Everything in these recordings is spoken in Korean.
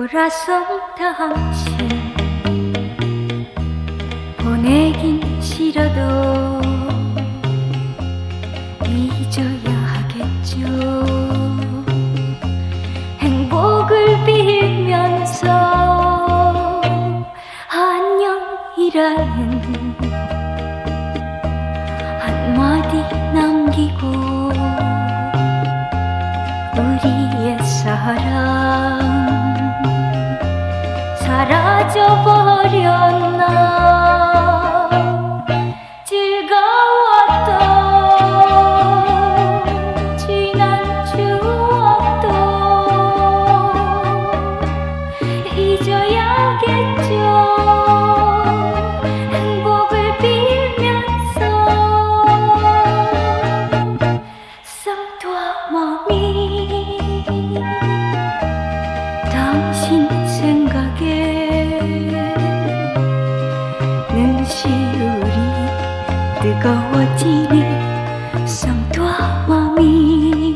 돌아선 당신 보내긴 싫어도 잊어야 하겠죠. 행복을 빌면서 안녕이라는 한마디 남기고 우리의 사랑 사라져버렸나. 즐거웠던 지난 추억도 잊어야겠죠. 행복을 빌면서 쌍투와 마음이 당신 생각에 눈시울이 뜨거워지네. 쌍투와 마음이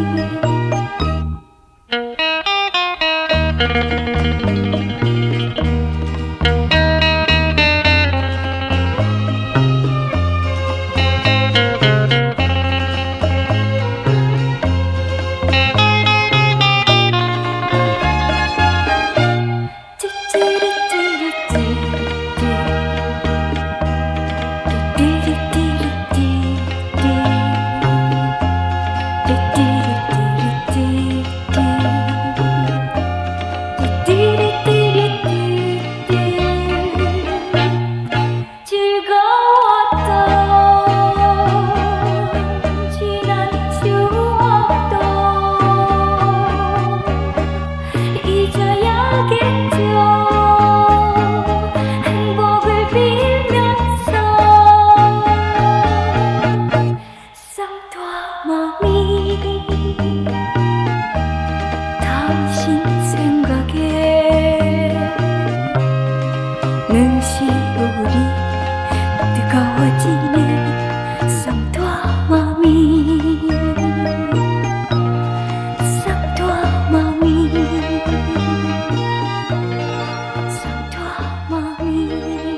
당신 생각에 눈시울이 뜨거워지네. 쌍투와 마음이 쌍투와 마음이 쌍투와 마음이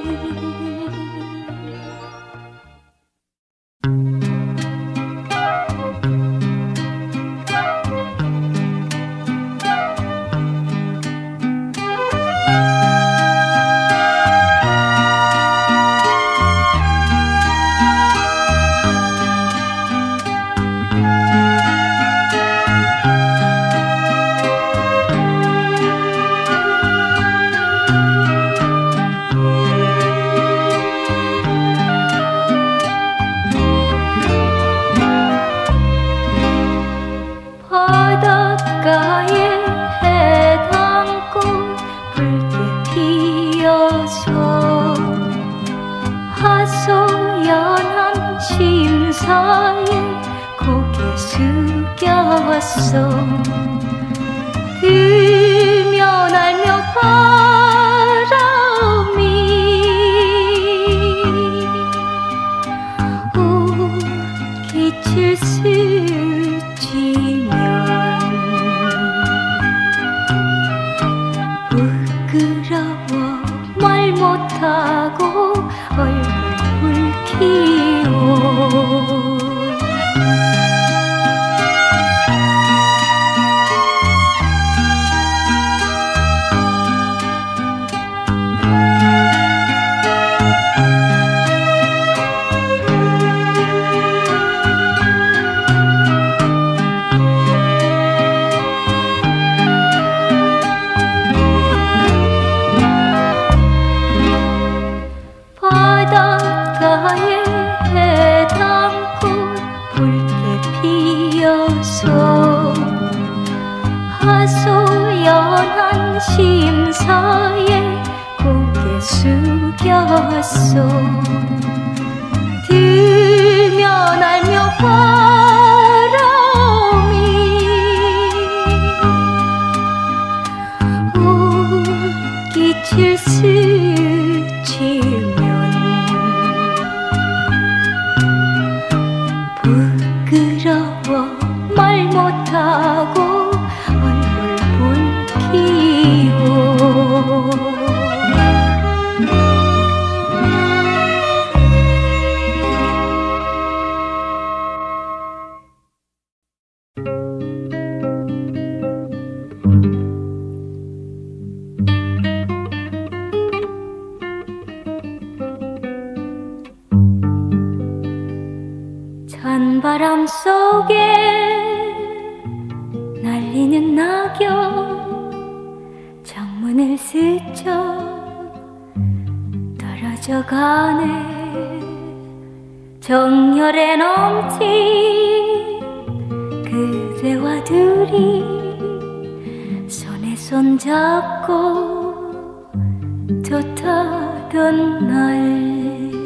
바닷가에 해당꽃 붉게 피어서 하소연한 심사에 고개 숙였어. 들며 날며 바람이 옷깃을 스치며 부끄러워 말 못하고 얼굴 붉히고 바닷가에 해당꽃 붉게 피어서 하소연한 심사에 고개 숙였어. 들며 날며 바람이 옷깃을 스치며 부끄러워 말 못하고 얼굴 붉히고 찬바람 속에 날리는 낙엽 창문을 스쳐 떨어져 가네. 정열에 넘친 그대와 둘이 손에 손 잡고 좋다던 날,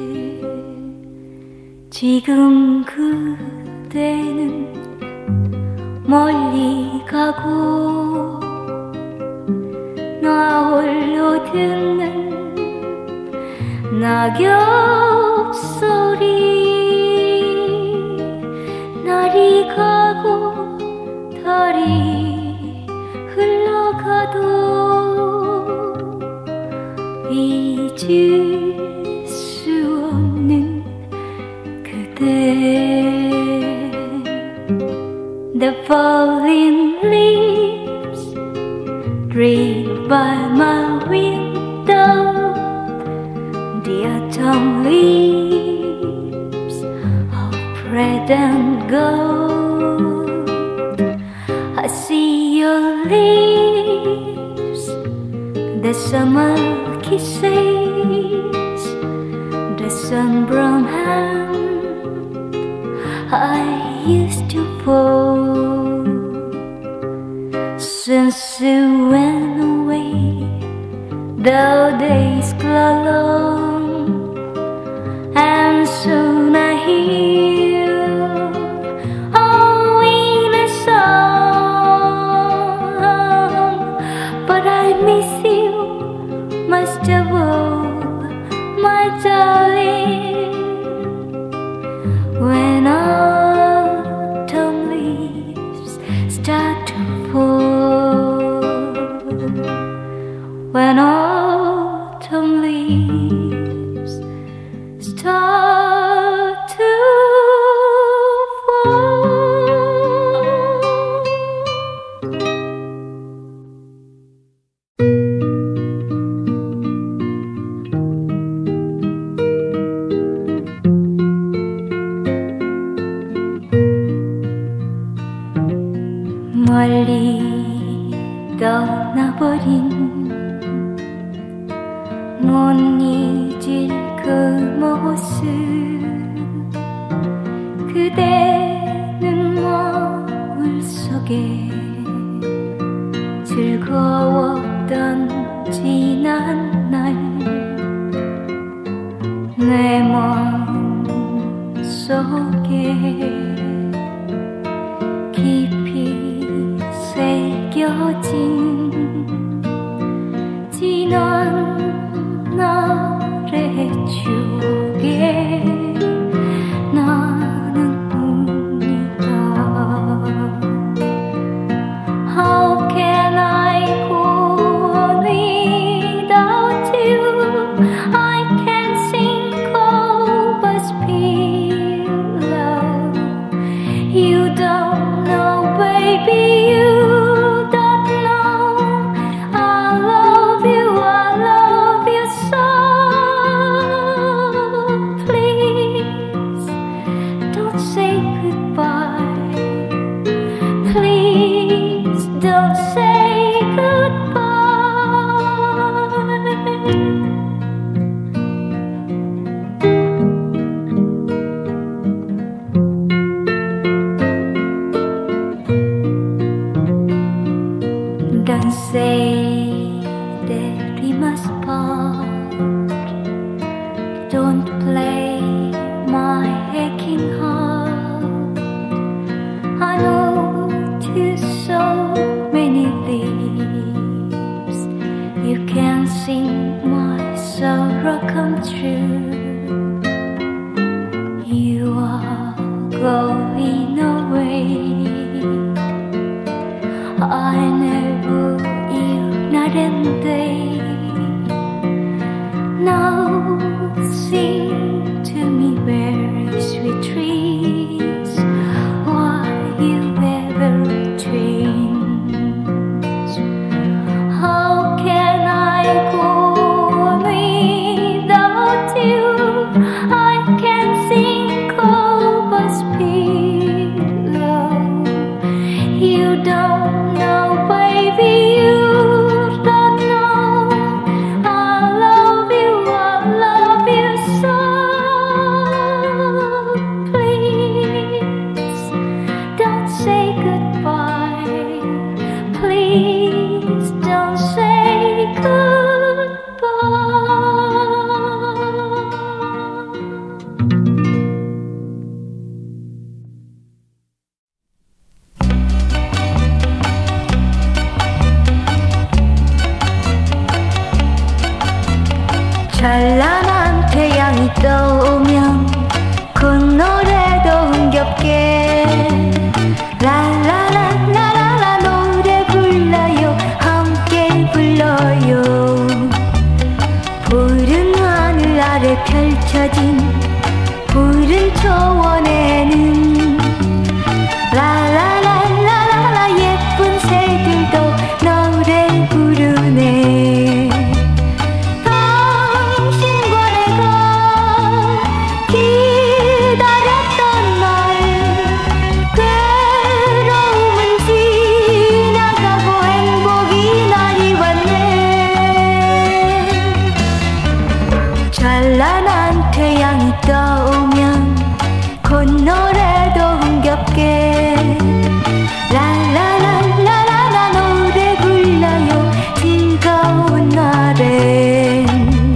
지금 그대는 멀리 가고 나 홀로 듣는 낙엽 소리. 날이 가고 달이 흘러가도 잊을 수 없는 그대. The falling leaves drift by my window. The autumn leaves of red and gold. I see your lips, the summer kisses, the sun-brown hand I used to hold. Since you went away, the days grow long, and soon I hear a winter song. But I miss you most of all, my darling. When autumn leaves start to fall, when autumn leaves start to fall. 멀리 떠나버린 못 잊을 그 모습. 그대는 머물 속에 즐거웠던 지난 날, 내 마음 속에 깊이 새겨진 지난 날의 추억에 나는 웁니다. How can I go on without you? I can't think of a spill love. You don't know, baby, you don't know. I love you so. Please 콧노래도 흥겹게 라라라라라라 노래 불러요 함께 불러요 푸른 하늘 아래 펼쳐진 푸른 초원에는 라라라라라라 예쁜 새들도 노래 부르네 당신과 내가 기다렸던 날 괴로움은 지나가고 행복이 날이 왔네 찬란한 태양이 떠오면 콧노래도 흥겹게 라라라라라라 노래 불러요 즐거운 날엔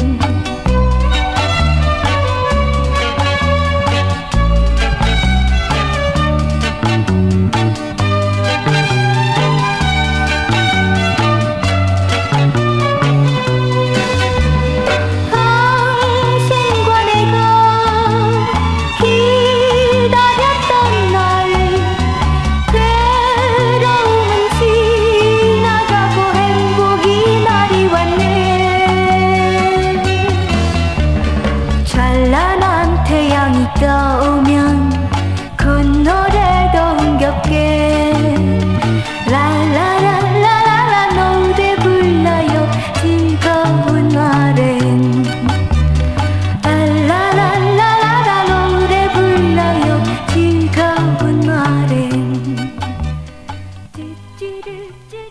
당신과 내가 기다렸던 날 괴로움은 지나가고 행복이 날이 왔네 찬란한 태양이 떠오면 콧노래도 흥겹게 라라라라라라 노래 불러요 즐거운 날엔 라라라라라라 노래 불러요 즐거운 날엔 뚜뚜루뚜루루.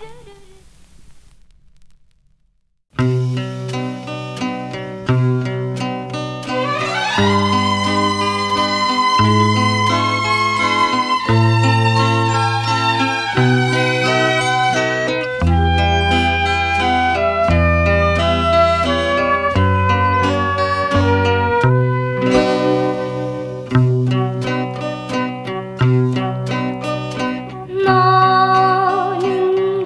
나는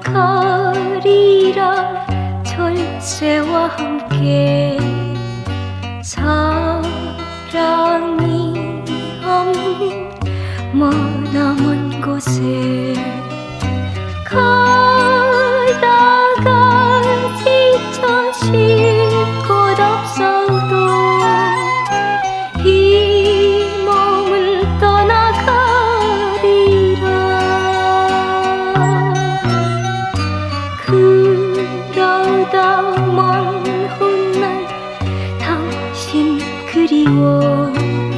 가리라 절세와 함께 사랑이 없는 머나먼 곳에 가다가 지쳐 쉴 곳 없어도 이 몸은 떠나가리라 그러다 먼 훗날 당신 그리워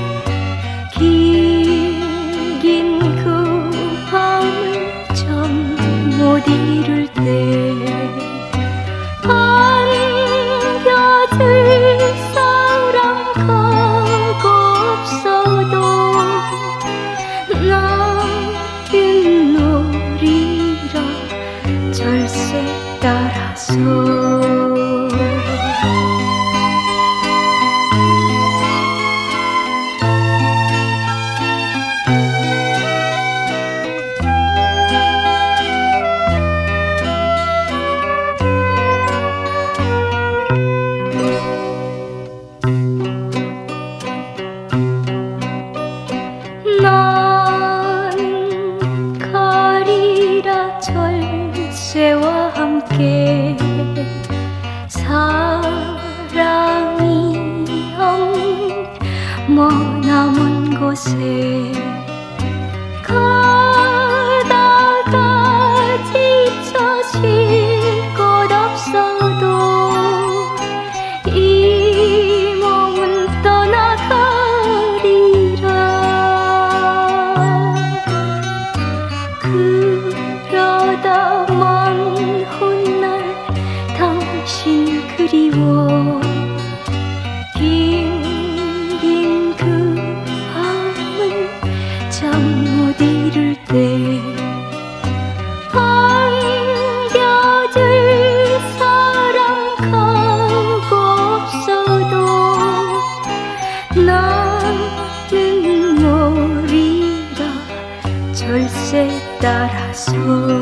긴 그 밤을 좀 못 이룰 때 안겨줄 사람 가고 없어도 나는 노리라 절세 따라서 나는 가리라 절세와 함께 사랑이 없는 머나먼 곳에 가다가 지쳐 쉴 곳 없어도 이 몸은 떠나가리라 그러다 먼 훗날 당신 그리워 긴 그 밤을 잠 못 이룰 때 안겨줄 사람 가고 없어도 나는 노리라 절세 따라서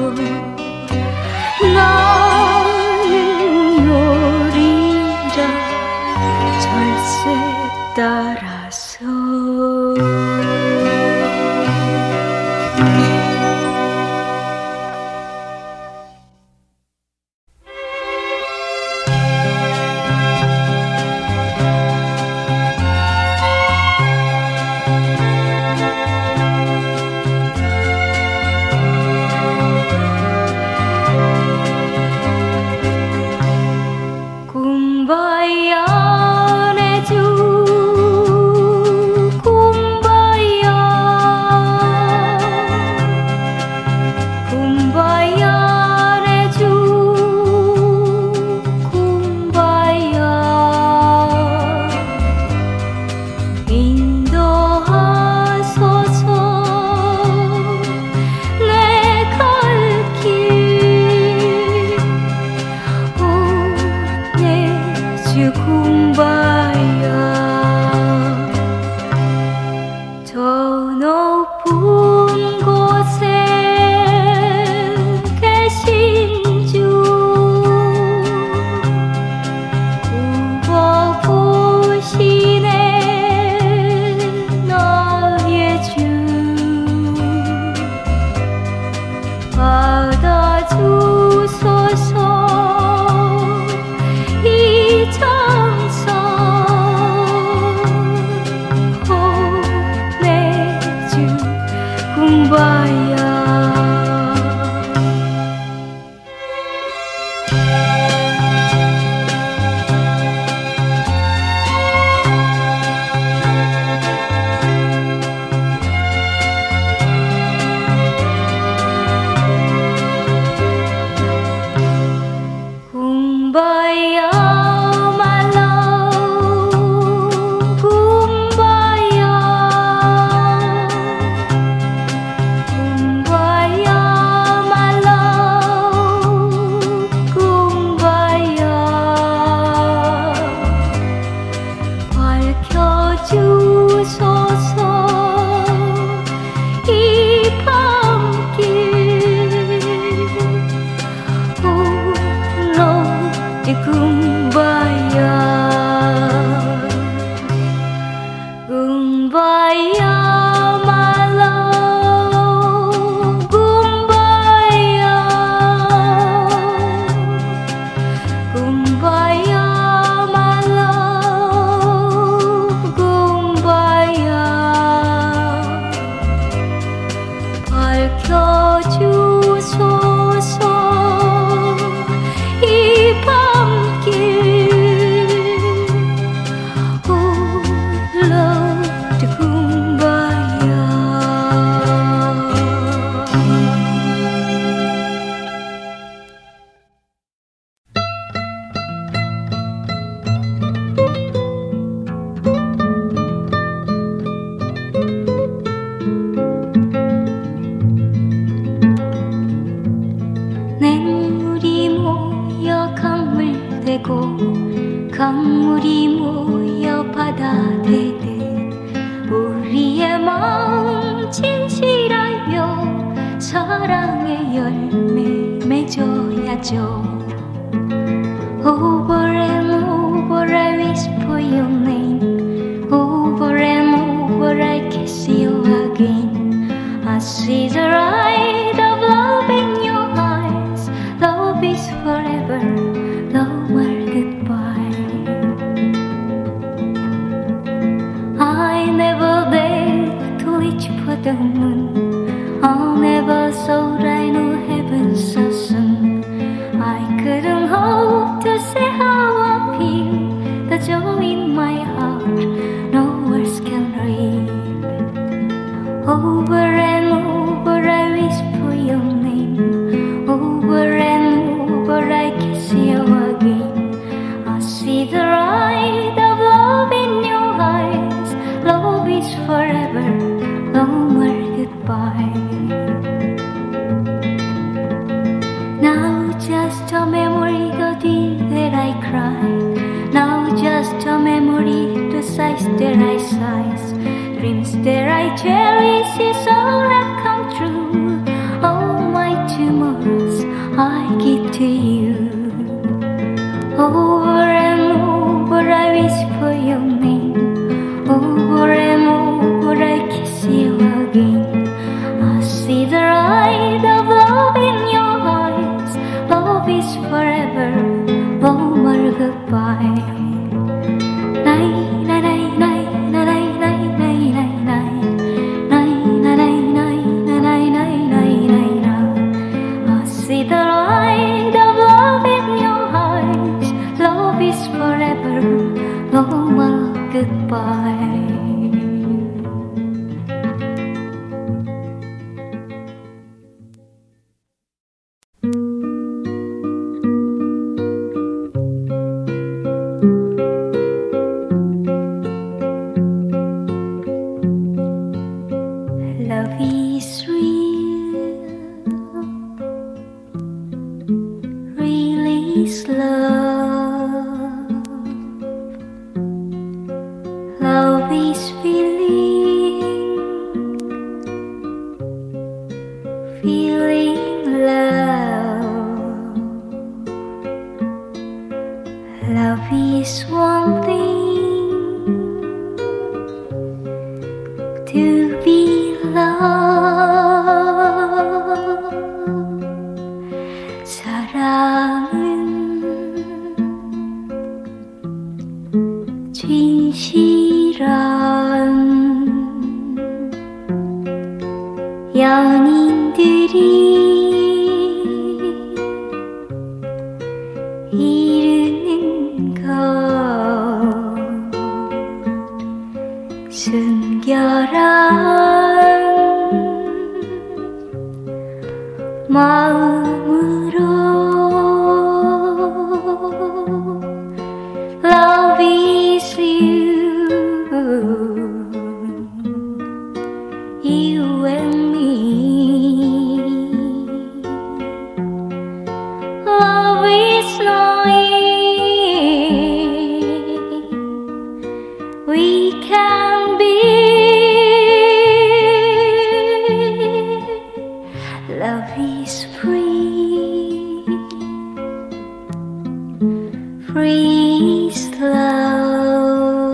나는 노리라 절세 따라서 kumbaya. Kumbaya, my love, kumbaya. Kumbaya, my love, kumbaya. 밝혀주소서 이 밤길. Kumbaya, kumbaya, my love, kumbaya, kumbaya, my love, kumbaya. 밝혀주소서 이 밤길. Love kumbaya. 냇물이 모여 강물 되고 강물이 모여 바다 되듯 우리의 마음 진실하여 사랑의 열매 맺어야죠. Over and over I whisper your name. Over and over I kiss you again. I see the light of love in your eyes. Love is forever, no more goodbye. I never dared to reach for the moon. I never thought I knew heaven so soon. I couldn't hope to say how I feel. The joy in my heart, no words can read. Over and over I whisper your name. Over and over I kiss you again. I see the light of love in your eyes. Love is forever, no more goodbye. Now just a memory, the day that I cried. Now just a memory, the sighs that I sighed. Dreams that I cherish is all that come true. All my tomorrows I give to you. Over and over I whisper your name. Over and over I kiss you again. I see the light of love in your eyes. Love is forever, no more goodbye. I see the light of love in your eyes. Love is forever, no more goodbye. Love is real, real is love. Love is feeling, feeling love. Love is one thing, to be loved. 사랑은 진실한 연인들이 이르는 곳 순결한 마음으로 Love is you, you and me. Love is knowing we can be. Love is free, free is love.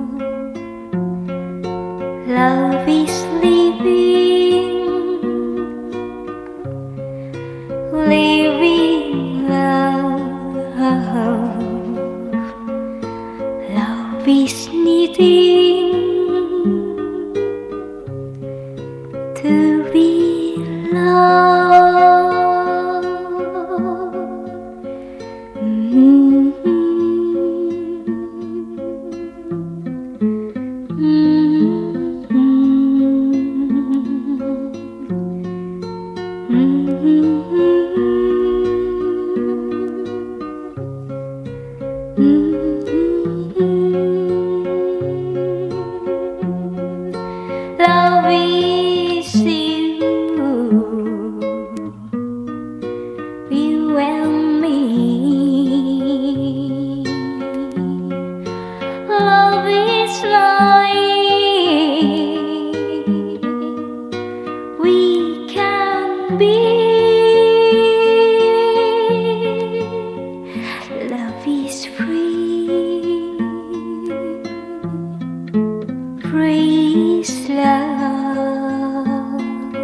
Love is living, living love. Love is needing to be loved. Love is you, you and me. Love is lying, we can be. Love is free, free is love.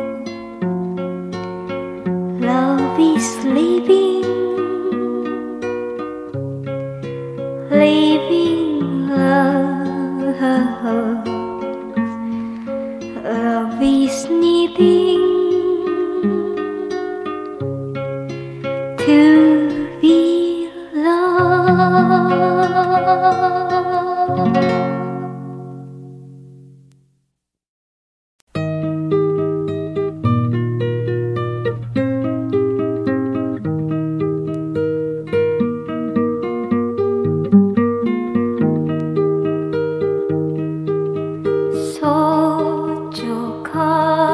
Love is living, living love. Love is needing to be loved. 소중한